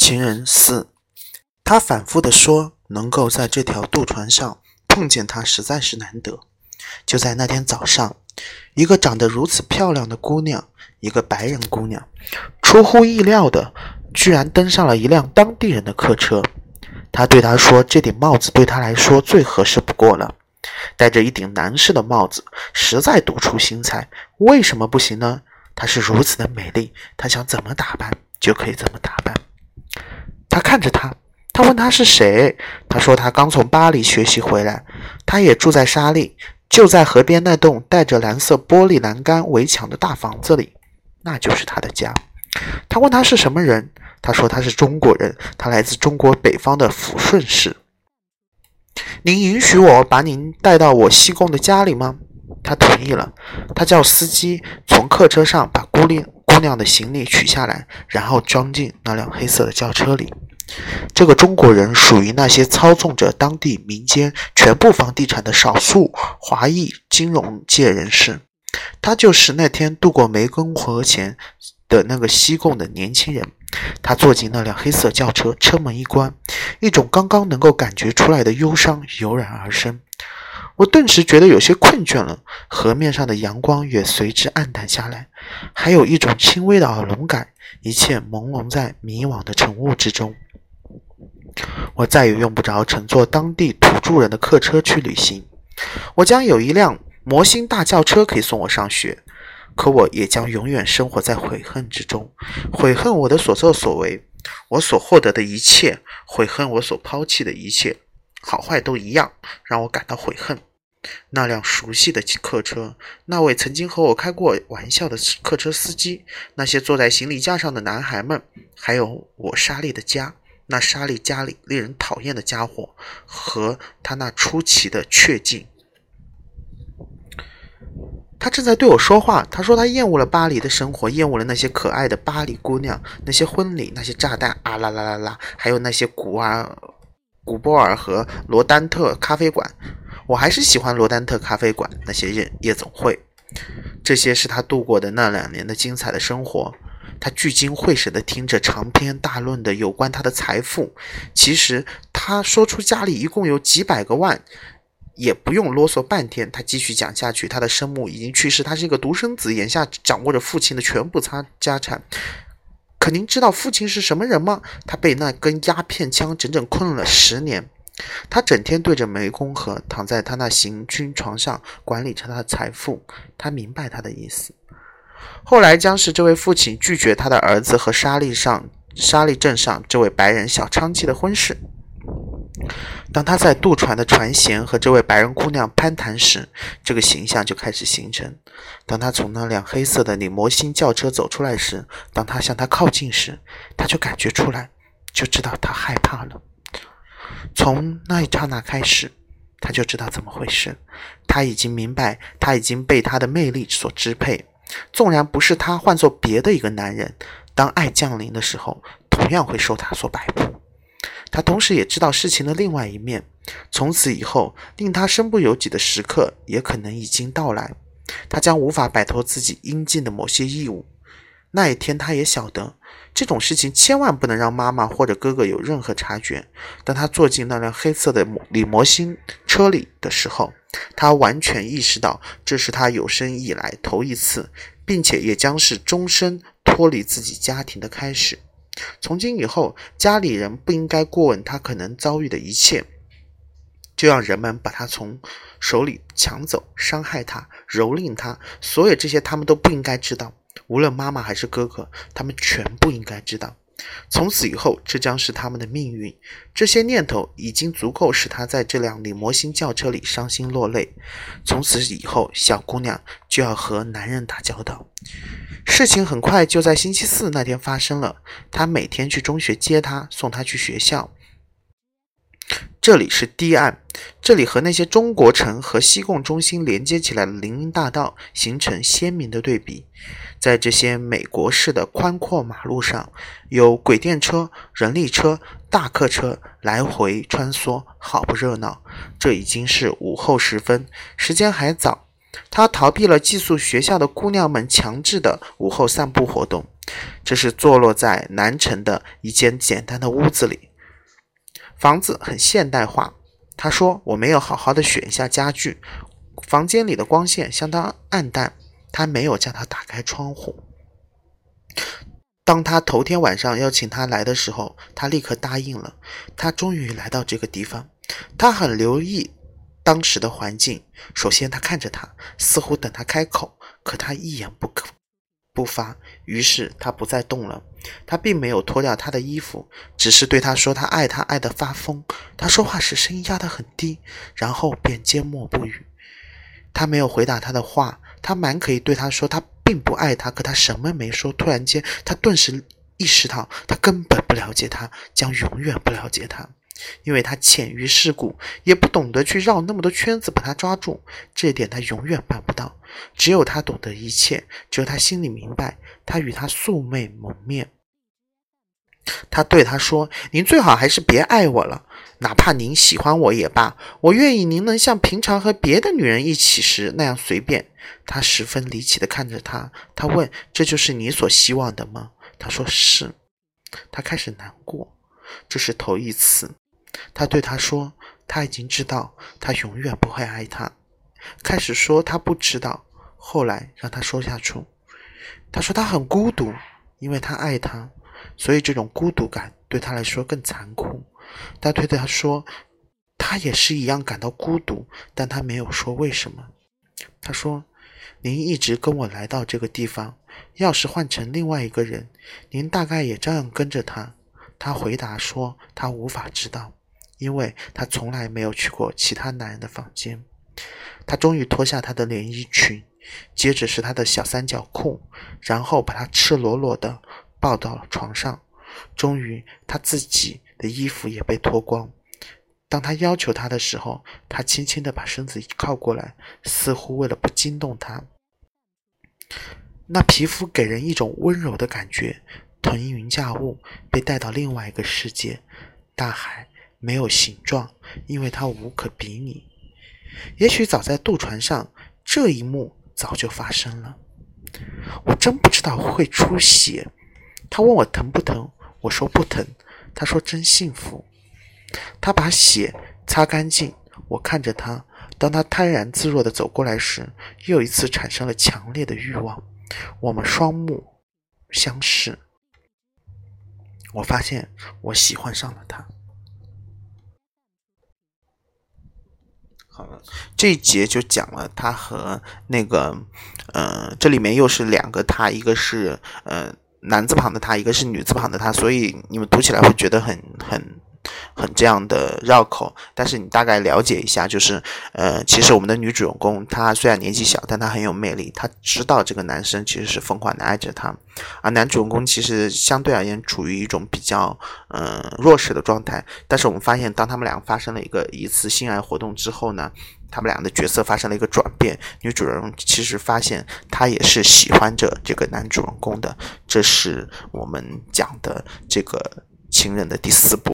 情人4，他反复地说，能够在这条渡船上碰见他实在是难得。就在那天早上，一个长得如此漂亮的姑娘，一个白人姑娘，出乎意料的居然登上了一辆当地人的客车。他对她说，这顶帽子对她来说最合适不过了，戴着一顶男士的帽子实在独出心裁，为什么不行呢？她是如此的美丽，她想怎么打扮就可以怎么打扮。他看着她，他问她是谁，她说她刚从巴黎学习回来，她也住在沙利，就在河边那栋带着蓝色玻璃栏杆围墙的大房子里，那就是她的家。他问她是什么人，她说她是中国人，她来自中国北方的抚顺市。您允许我把您带到我西贡的家里吗？他同意了。他叫司机从客车上把姑娘的行李取下来，然后装进那辆黑色的轿车里。这个中国人属于那些操纵着当地民间全部房地产的少数华裔金融界人士。他就是那天渡过湄公河前的那个西贡的年轻人。他坐进那辆黑色轿车，车门一关，一种刚刚能够感觉出来的忧伤油然而生。我顿时觉得有些困倦了，河面上的阳光也随之暗淡下来，还有一种轻微的耳聋感，一切朦胧在迷惘的晨雾之中。我再也用不着乘坐当地土著人的客车去旅行，我将有一辆摩星大轿车可以送我上学，可我也将永远生活在悔恨之中，悔恨我的所作所为，我所获得的一切，悔恨我所抛弃的一切，好坏都一样，让我感到悔恨。那辆熟悉的客车，那位曾经和我开过玩笑的客车司机，那些坐在行李架上的男孩们，还有我沙利的家，那沙利家里令人讨厌的家伙和他那出奇的确劲。他正在对我说话，他说他厌恶了巴黎的生活，厌恶了那些可爱的巴黎姑娘，那些婚礼，那些炸弹啊啦啦啦啦，还有那些古波尔和罗丹特咖啡馆。我还是喜欢罗丹特咖啡馆那些夜总会，这些是他度过的那2年的精彩的生活。他聚精会神地听着长篇大论的有关他的财富，其实他说出家里一共有几百个万，也不用啰嗦半天。他继续讲下去，他的生母已经去世，他是一个独生子，眼下掌握着父亲的全部家产。可您知道父亲是什么人吗？他被那根鸦片枪整整困了10年。他整天对着湄公河，躺在他那行军床上，管理着他的财富。他明白他的意思。后来将是这位父亲拒绝他的儿子和沙利镇上这位白人小娼妓的婚事。当他在渡船的船舷和这位白人姑娘攀谈时，这个形象就开始形成。当他从那辆黑色的李摩星轿车走出来时，当他向他靠近时，他就感觉出来，就知道他害怕了。从那一刹那开始，他就知道怎么回事。他已经明白，他已经被他的魅力所支配。纵然不是他，换做别的一个男人，当爱降临的时候，同样会受他所摆布。他同时也知道事情的另外一面，从此以后令他身不由己的时刻也可能已经到来，他将无法摆脱自己应尽的某些义务。那一天他也晓得，这种事情千万不能让妈妈或者哥哥有任何察觉。当他坐进那辆黑色的李摩星车里的时候，他完全意识到这是他有生以来头一次，并且也将是终身脱离自己家庭的开始。从今以后，家里人不应该过问他可能遭遇的一切，就让人们把他从手里抢走，伤害他，蹂躏他，所有这些他们都不应该知道。无论妈妈还是哥哥，他们全部应该知道。从此以后，这将是他们的命运。这些念头已经足够使他在这辆李摩星轿车里伤心落泪。从此以后，小姑娘就要和男人打交道。事情很快就在星期4那天发生了。他每天去中学接她，送她去学校。这里是堤岸，这里和那些中国城和西贡中心连接起来的林荫大道形成鲜明的对比。在这些美国式的宽阔马路上，有轨电车、人力车、大客车来回穿梭，好不热闹。这已经是午后时分，时间还早。他逃避了寄宿学校的姑娘们强制的午后散步活动， 这是坐落在南城的一间简单的屋子里，房子很现代化。他说我没有好好的选一下家具，房间里的光线相当暗淡，他没有叫他打开窗户。当他头天晚上邀请他来的时候，他立刻答应了。他终于来到这个地方，他很留意当时的环境。首先他看着他，似乎等他开口，可他一言不发，于是他不再动了。他并没有脱掉他的衣服，只是对他说他爱他爱得发疯。他说话时声音压得很低，然后便缄默不语。他没有回答他的话，他蛮可以对他说他并不爱他，可他什么没说。突然间他顿时意识到他根本不了解他，将永远不了解他，因为他浅于世故，也不懂得去绕那么多圈子把他抓住，这一点他永远办不到。只有他懂得一切，只有他心里明白。他与他素昧蒙面。他对他说，您最好还是别爱我了，哪怕您喜欢我也罢，我愿意您能像平常和别的女人一起时那样随便。他十分离奇地看着他，他问，这就是你所希望的吗？他说是。他开始难过，这是头一次。他对他说，他已经知道他永远不会爱他。开始说他不知道，后来让他说下去。他说他很孤独，因为他爱他，所以这种孤独感对他来说更残酷。他对他说，他也是一样感到孤独，但他没有说为什么。他说，您一直跟我来到这个地方，要是换成另外一个人，您大概也照样跟着他。他回答说，他无法知道，因为他从来没有去过其他男人的房间。他终于脱下他的连衣裙，接着是他的小三角裤，然后把他赤裸裸地抱到了床上。终于他自己的衣服也被脱光。当他要求他的时候，他轻轻地把身子靠过来，似乎为了不惊动他。那皮肤给人一种温柔的感觉，腾云驾雾，被带到另外一个世界。大海没有形状，因为它无可比拟。也许早在渡船上，这一幕早就发生了。我真不知道会出血。他问我疼不疼，我说不疼。他说真幸福。他把血擦干净，我看着他。当他泰然自若地走过来时，又一次产生了强烈的欲望。我们双目相视，我发现我喜欢上了他。好了，这一节就讲了他和那个这里面又是两个他，一个是男字旁的他，一个是女字旁的他，所以你们读起来会觉得很这样的绕口，但是你大概了解一下，就是其实我们的女主人公她虽然年纪小，但她很有魅力，她知道这个男生其实是疯狂的爱着她，而男主人公其实相对而言处于一种比较弱势的状态。但是我们发现，当他们俩发生了一次性爱活动之后呢，他们俩的角色发生了一个转变，女主人其实发现她也是喜欢着这个男主人公的。这是我们讲的这个情人的第4部。